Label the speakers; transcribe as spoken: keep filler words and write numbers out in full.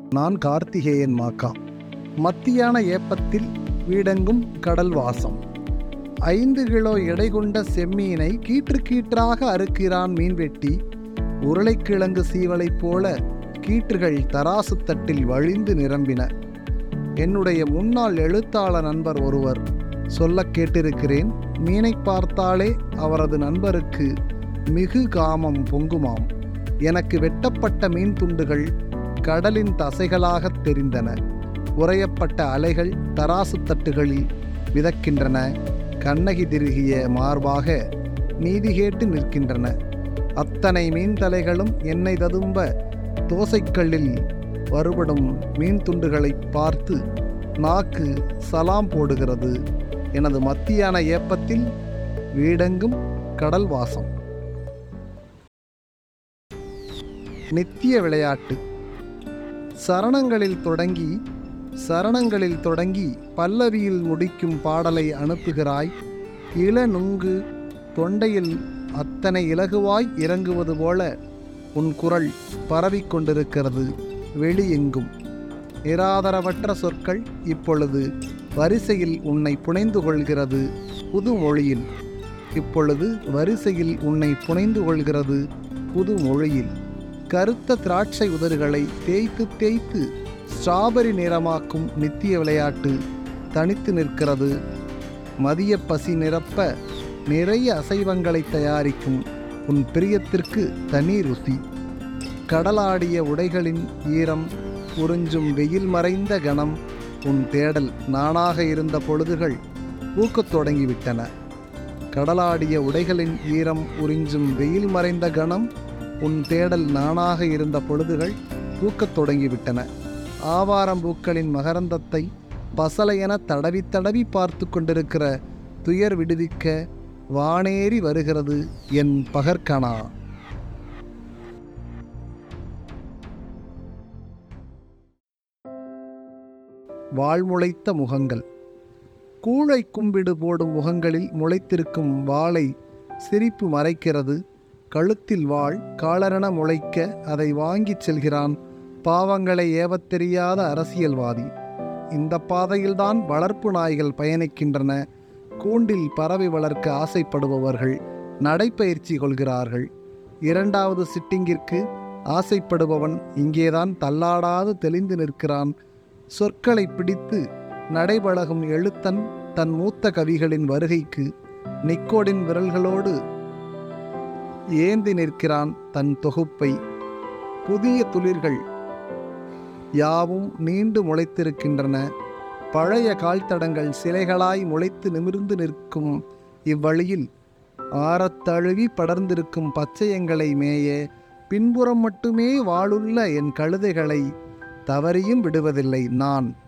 Speaker 1: நான் கார்த்திகேயன் மாக்கா. மத்தியான ஏப்பத்தில் வீடெங்கும் கடல் வாசம். ஐந்து கிலோ எடை கொண்ட செம்மீனை கீற்று கீற்றாக அறுக்கிறான் மீன்வெட்டி. உருளைக்கிழங்கு சீவலைப் போல கீற்றுகள் தராசு தட்டில் வழிந்து நிரம்பின. என்னுடைய முன்னாள் எழுத்தாளர் நண்பர் ஒருவர் சொல்ல கேட்டிருக்கிறேன், மீனை பார்த்தாலே அவரது நண்பருக்கு மிகு காமம் பொங்குமாம். எனக்கு வெட்டப்பட்ட மீன் துண்டுகள் கடலின் தசைகளாகத் தெரிந்தன. உறையப்பட்ட அலைகள் தராசு தட்டுகளில் மிதக்கின்றன. கண்ணகி திருகிய மார்பாக நீதி கேட்டு நிற்கின்றன. அத்தனை மீன் தலைகளும் எண்ணெய் ததும்ப தோசைக்கல்லில் வறுபடும் மீன் துண்டுகளை பார்த்து நாக்கு சலாம் போடுகிறது. எனது மத்தியான ஏப்பத்தில் வீடெங்கும் கடல் வாசம். நித்திய விளையாட்டு. சரணங்களில் தொடங்கி சரணங்களில் தொடங்கி பல்லவியில் முடிக்கும் பாடலை அனுப்புகிறாய். இள நுங்கு தொண்டையில் அத்தனை இலகுவாய் இறங்குவது போல உன் குரல் பரவிக்கொண்டிருக்கிறது வெளியெங்கும். நிராதரவற்ற சொற்கள் இப்பொழுது வரிசையில் உன்னை புனைந்து கொள்கிறது புது மொழியில். இப்பொழுது வரிசையில் உன்னை புனைந்து கொள்கிறது புது மொழியில். கருத்த திராட்சை உதடுகளை தேய்த்து தேய்த்து ஸ்ட்ராபெரி நிறமாக்கும் நித்திய விளையாட்டு தனித்து நிற்கிறது. மதிய பசி நிரப்ப நிறைய அசைவங்களை தயாரிக்கும் உன் பிரியத்திற்கு தனி ருசி. கடலாடிய உடைகளின் ஈரம் உறிஞ்சும் வெயில் மறைந்த கணம் உன் தேடல் நானாக இருந்த பொழுதுகள் பூக்கத் தொடங்கிவிட்டன. கடலாடிய உடைகளின் ஈரம் உறிஞ்சும் வெயில் மறைந்த கணம் உன் தேடல் நானாக இருந்த பொழுதுகள் பூக்கத் தொடங்கிவிட்டன. ஆவாரம்பூக்களின் மகரந்தத்தை பசலையென தடவி தடவி பார்த்து கொண்டிருக்கிற துயர் விடுவிக்க வானேறி வருகிறது என் பகற்கணா. வாழ்முளைத்த முகங்கள். கூழை கும்பிடு போடும் முகங்களில் முளைத்திருக்கும் வாளை சிரிப்பு மறைக்கிறது. கழுத்தில் வாள் காலரென முளைக்க அதை வாங்கிச் செல்கிறான் பாவங்களை ஏவத் தெரியாத அரசியல்வாதி. இந்த பாதையில்தான் வளர்ப்பு நாய்கள் பயணிக்கின்றன. கூண்டில் பறவை வளர்க்க ஆசைப்படுபவர்கள் நடைப்பயிற்சி கொள்கிறார்கள். இரண்டாவது சிட்டிங்கிற்கு ஆசைப்படுபவன் இங்கேதான் தள்ளாடாது தெளிந்து நிற்கிறான். சொற்களை பிடித்து நடைபழகும் எழுத்தன் தன் மூத்த கவிகளின் வருகைக்கு நிக்கோடின் விரல்களோடு ஏந்தி நிற்கிறான் தன் தொகுப்பை. புதிய துளிர்கள் யாவும் நீண்டு முளைத்திருக்கின்றன. பழைய கால்தடங்கள் சிலைகளாய் முளைத்து நிமிர்ந்து நிற்கும் இவ்வழியில் ஆரத்தழுவி படர்ந்திருக்கும் பச்சையங்களை மேய பின்புறம் மட்டுமே வாளுள்ள என் கழுதைகளை தவறியும் விடுவதில்லை நான்.